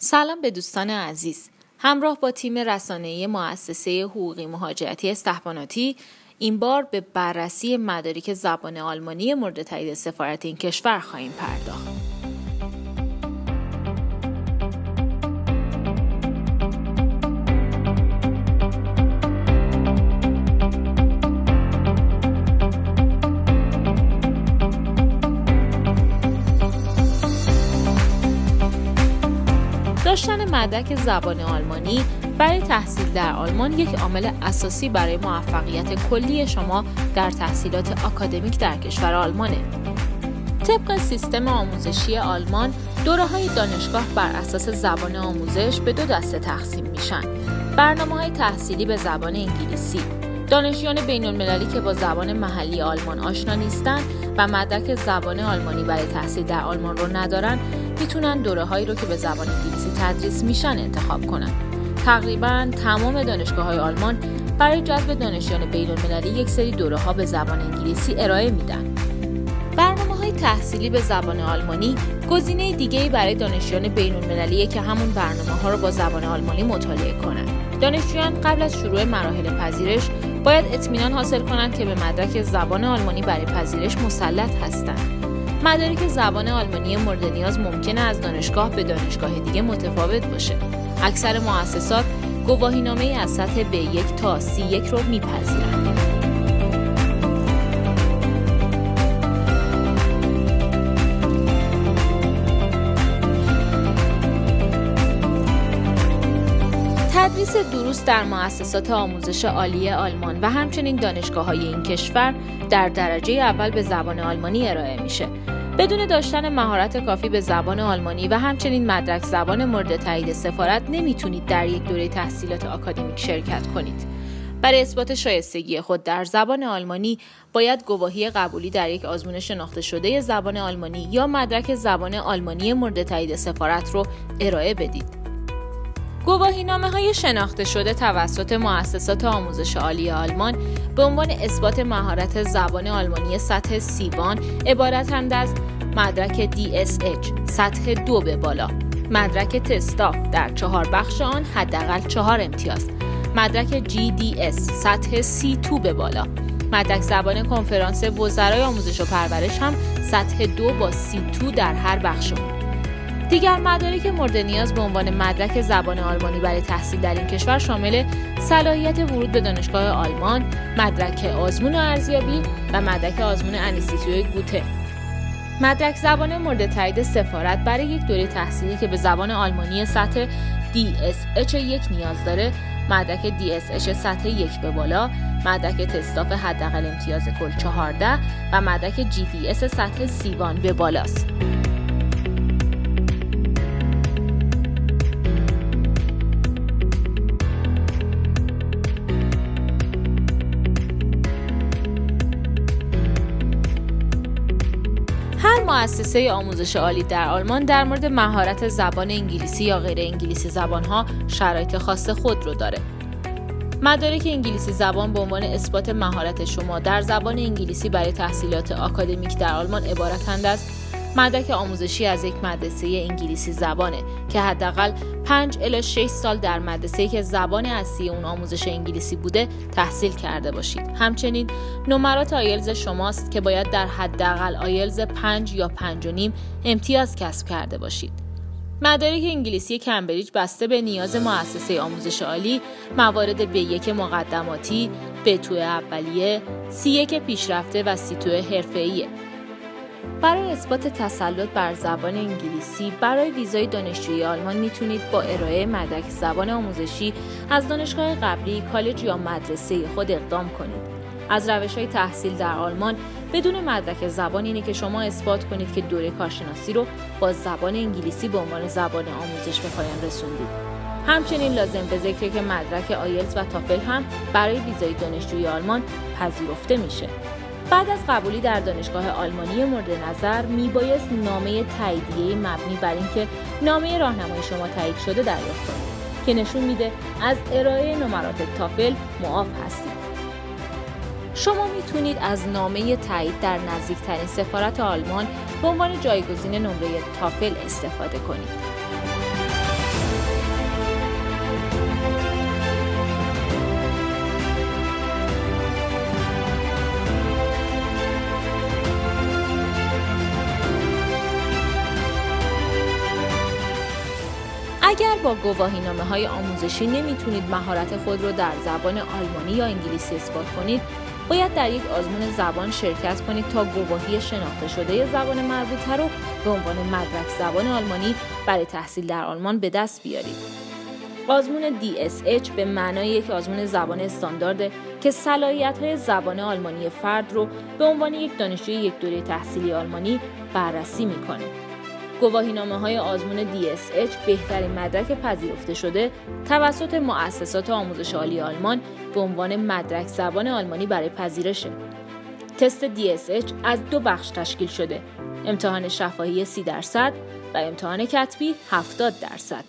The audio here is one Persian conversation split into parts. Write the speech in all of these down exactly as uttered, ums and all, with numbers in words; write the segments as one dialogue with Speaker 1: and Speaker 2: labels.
Speaker 1: سلام به دوستان عزیز. همراه با تیم رسانه‌ای مؤسسه حقوقی مهاجرتی استحباناتی این بار به بررسی مدارک زبان آلمانی مورد تایید سفارت این کشور خواهیم پرداخت. داشتن مدرک زبان آلمانی برای تحصیل در آلمان یک عامل اساسی برای موفقیت کلی شما در تحصیلات آکادمیک در کشور آلمانه. طبق سیستم آموزشی آلمان، دوره‌های دانشگاه بر اساس زبان آموزش به دو دسته تقسیم میشن. برنامه‌های تحصیلی به زبان انگلیسی. دانشجویان بین‌المللی که با زبان محلی آلمان آشنا نیستن و مدرک زبان آلمانی برای تحصیل در آلمان رو ندارن، میتونن دوره‌هایی رو که به زبان انگلیسی تدریس میشن انتخاب کنن. تقریباً تمام دانشگاه‌های آلمان برای جذب دانشجویان بین‌المللی یک سری دوره‌ها به زبان انگلیسی ارائه میدن. برنامه‌های تحصیلی به زبان آلمانی گزینه دیگه‌ای برای دانشجویان بین‌المللیه که همون برنامه‌ها رو با زبان آلمانی مطالعه کنن. دانشجویان قبل از شروع مراحل پذیرش باید اطمینان حاصل کنند که به مدرک زبان آلمانی برای پذیرش مسلط هستند. مدارک زبان آلمانی مورد نیاز ممکنه از دانشگاه به دانشگاه دیگه متفاوت باشه. اکثر مؤسسات گواهینامه‌ای از سطح بی یک تا سی یک رو میپذیرند. تدریس دروس در مؤسسات آموزش عالی آلمان و همچنین دانشگاه‌های این کشور در درجه اول به زبان آلمانی ارائه میشه. بدون داشتن مهارت کافی به زبان آلمانی و همچنین مدرک زبان مورد تایید سفارت نمیتونید در یک دوره تحصیلات آکادمیک شرکت کنید. برای اثبات شایستگی خود در زبان آلمانی باید گواهی قبولی در یک آزمون شناخته شده زبان آلمانی یا مدرک زبان آلمانی مورد تایید سفارت رو ارائه بدید. گواهینامه‌های شناخته شده توسط مؤسسات آموزش عالی آلمان به عنوان اثبات مهارت زبان آلمانی سطح سی-وان عبارتند از مدرک دی اس اچ سطح دو به بالا، مدرک تستاف در چهار بخش آن حداقل چهار امتیاز، مدرک جی دی اس سطح سی دو به بالا، مدرک زبان کنفرانس وزرای آموزش و پرورش هم سطح دو با سی دو در هر بخش آن. دیگر مدارک مورد نیاز به عنوان مدرک زبان آلمانی برای تحصیل در این کشور شامل صلاحیت ورود به دانشگاه آلمان، مدرک آزمون ارزیابی و مدرک آزمون انستیتوی گوته. مدرک زبان مورد تایید سفارت برای یک دوره تحصیلی که به زبان آلمانی سطح دی اس اچ یک نیاز داره، مدرک دی اس اچ سطح یک به بالا، مدرک تستاف حداقل امتیاز کل چهارده و مدرک جی دی اس سطح سی-وان به بالاست. هر مؤسسه آموزش عالی در آلمان در مورد مهارت زبان انگلیسی یا غیر انگلیسی زبان‌ها شرایط خاص خود رو داره. مدارک انگلیسی زبان به عنوان اثبات مهارت شما در زبان انگلیسی برای تحصیلات آکادمیک در آلمان عبارتند از مدرک آموزشی از یک مدرسه انگلیسی زبانه که حداقل پنج الی شش سال در مدرسه‌ای که زبان اصلی اون آموزش انگلیسی بوده تحصیل کرده باشید. همچنین نمرات آیلز شماست که باید در حداقل آیلز پنج یا پنج و نیم امتیاز کسب کرده باشید. مدارک انگلیسی کمبریج بسته به نیاز مؤسسه آموزش عالی موارد بی یک مقدماتی، بی دو اولیه، سی یک پیشرفته و سی دو حرفه‌ایه. برای اثبات تسلط بر زبان انگلیسی برای ویزای دانشجویی آلمان میتونید با ارائه مدرک زبان آموزشی از دانشگاه قبلی، کالج یا مدرسه خود اقدام کنید. از روش‌های تحصیل در آلمان بدون مدرک زبان اینه که شما اثبات کنید که دوره کارشناسی رو با زبان انگلیسی به عنوان زبان آموزش به پایان رسوندید. همچنین لازم به ذکره که مدرک آیلتس و تافل هم برای ویزای دانشجویی آلمان پذیرفته میشه. بعد از قبولی در دانشگاه آلمانی مورد نظر میبایست نامه تاییدیه مبنی بر اینکه نامه راهنمای شما تایید شده دریافت کنید که نشون میده از ارائه نمرات تافل معاف هستید. شما میتونید از نامه تایید در نزدیکترین سفارت آلمان به عنوان جایگزین نمره تافل استفاده کنید. اگر با گواهینامه‌های آموزشی نمیتونید مهارت خود رو در زبان آلمانی یا انگلیسی اثبات کنید، باید در یک آزمون زبان شرکت کنید تا گواهی شناخته شده زبان مربوطه رو به عنوان مدرک زبان آلمانی برای تحصیل در آلمان به دست بیارید. آزمون دی اس اچ به معنای یک آزمون زبان استاندارد که صلاحیت‌های زبان آلمانی فرد رو به عنوان یک دانشجوی یک دوره تحصیلی آلمانی بررسی می‌کنه. گواهینامه‌های آزمون دی اس اچ بهترین مدرک پذیرفته شده توسط مؤسسات آموزش عالی آلمان به عنوان مدرک زبان آلمانی برای پذیرشه. تست دی اس اچ از دو بخش تشکیل شده: امتحان شفاهی سی درصد و امتحان کتبی هفتاد درصد.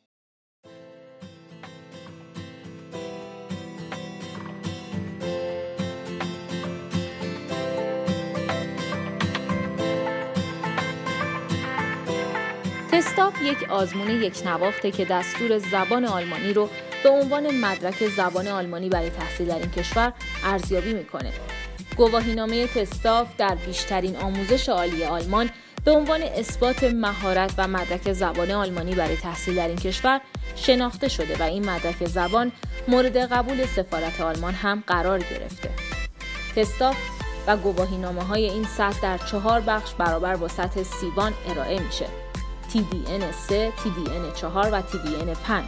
Speaker 1: تستاف یک آزمون یک نواخته که دستور زبان آلمانی رو به عنوان مدرک زبان آلمانی برای تحصیل در این کشور ارزیابی میکنه. گواهینامه تستاف در بیشترین آموزش عالی آلمان به عنوان اثبات مهارت و مدرک زبان آلمانی برای تحصیل در این کشور شناخته شده و این مدرک زبان مورد قبول سفارت آلمان هم قرار گرفته. تستاف و گواهینامه‌های این سطح در چهار بخش برابر با سطح سیوان ارائه میشه: تی دی ان سه، تی دی ان چهار و تی دی ان پنج.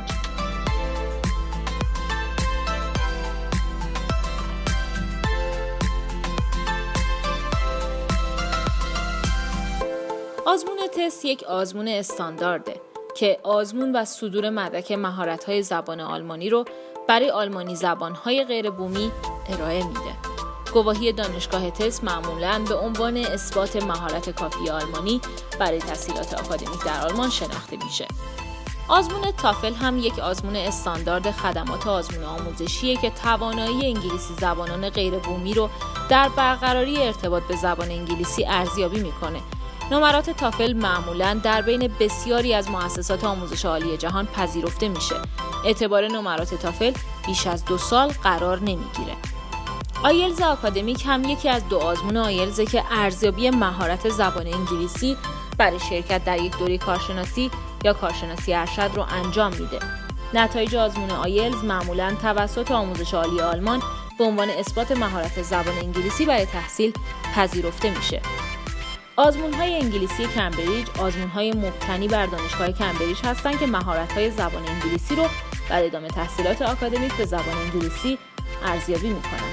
Speaker 1: آزمون تست یک آزمون استاندارده که آزمون و صدور مدرک مهارت‌های زبان آلمانی رو برای آلمانی زبان‌های غیر بومی ارائه میده. گواهی دانشگاه تست معمولاً به عنوان اثبات مهارت کافی آلمانی برای تحصیلات آکادمیک در آلمان شناخته میشه. آزمون تافل هم یک آزمون استاندارد خدمات آزمون آموزشیه که توانایی انگلیسی زبانان غیر بومی رو در برقراری ارتباط به زبان انگلیسی ارزیابی میکنه. نمرات تافل معمولاً در بین بسیاری از مؤسسات آموزش عالی جهان پذیرفته میشه. اعتبار نمرات تافل بیش از دو سال قرار نمیگیره. آیلز آکادمیک هم یکی از دو آزمون آیلزه که ارزیابی مهارت زبان انگلیسی برای شرکت در یک دوره کارشناسی یا کارشناسی ارشد رو انجام میده. نتایج آزمون آیلز معمولاً توسط آموزش عالی آلمان به عنوان اثبات مهارت زبان انگلیسی برای تحصیل پذیرفته میشه. آزمون‌های انگلیسی کمبریج آزمون‌های مبتنی بر دانشگاه کمبریج هستند که مهارت‌های زبان انگلیسی رو برای ادامه تحصیلات آکادمیک به زبان انگلیسی ارزیابی می‌کنند.